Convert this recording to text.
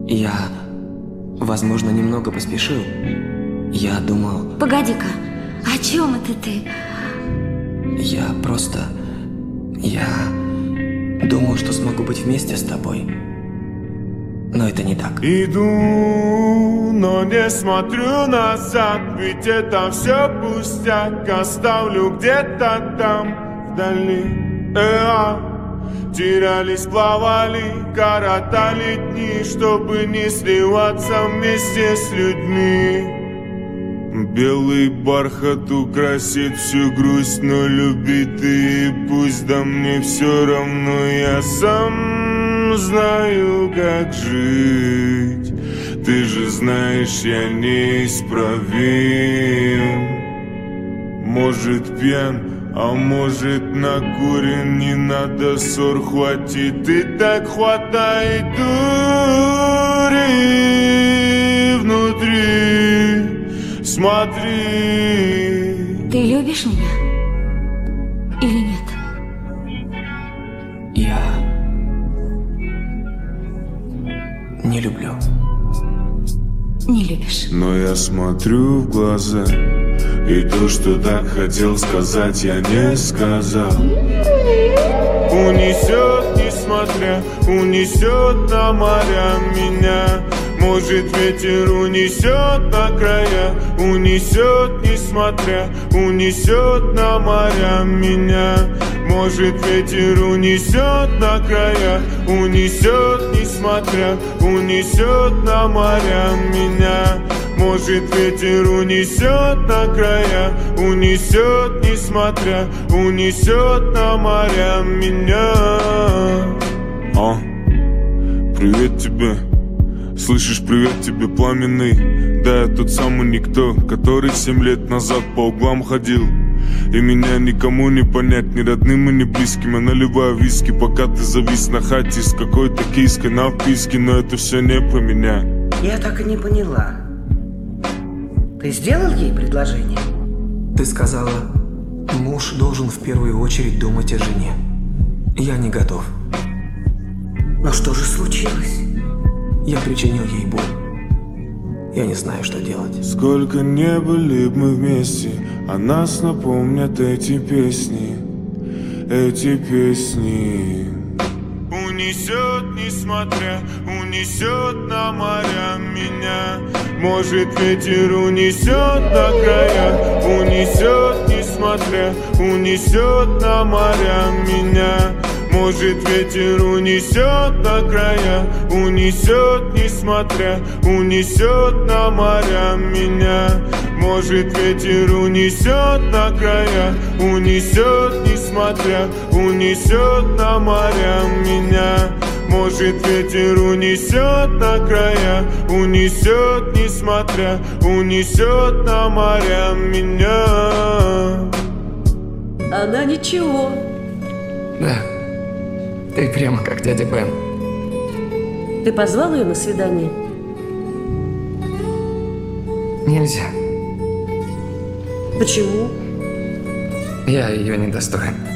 Я, возможно, немного поспешил. Я думал... Погоди-ка, о чем это ты? Я думал, что смогу быть вместе с тобой. Но это не так. Иду, но не смотрю назад, ведь это все пустяк. Оставлю где-то там, вдали. Терялись, плавали, коротали дни, чтобы не сливаться вместе с людьми. Белый бархат украсит всю грусть, но любит и пусть, да мне все равно, я сам знаю, как жить. Ты же знаешь, я неисправим. Может, пьян, а может, накурен, не надо ссор, хватит и так хватает дури внутри. Смотри. Ты любишь меня? Или нет? Я не люблю. Не любишь. Но я смотрю в глаза, и то, что так хотел сказать, я не сказал. Унесет, несмотря, унесет на моря меня. Может, ветер унесет на края, унесет, несмотря, унесет на моря меня. Может, ветер унесет на края, унесет, несмотря, унесет на моря меня. Может, ветер унесет на края, унесет, несмотря, унесет на моря меня. Привет тебе. Слышишь, привет тебе, пламенный. Да, я тот самый никто, который 7 лет назад по углам ходил. И меня никому не понять, ни родным и ни близким. Я наливаю виски, пока ты завис на хате с какой-то киской на вписке. Но это все не про меня. Я так и не поняла. Ты сделал ей предложение? Ты сказала, муж должен в первую очередь думать о жене. Я не готов. Но что же случилось? Я причинил ей боль. Я не знаю, что делать. Сколько не были б мы вместе, а нас напомнят эти песни. Эти песни. Унесет, несмотря, унесет на моря меня. Может, ветер унесет на края, унесет, несмотря, унесет на моря меня. Может, ветер унесет на края, унесет, несмотря, унесет на моря меня. Может, ветер унесет на края, унесет, несмотря, унесет на моря меня. Может, ветер унесет на края, унесет, несмотря, унесет на моря меня. Она ничего. Да, ты прямо как дядя Бен. Ты позвал ее на свидание? Нельзя. Почему? Я ее недостоин.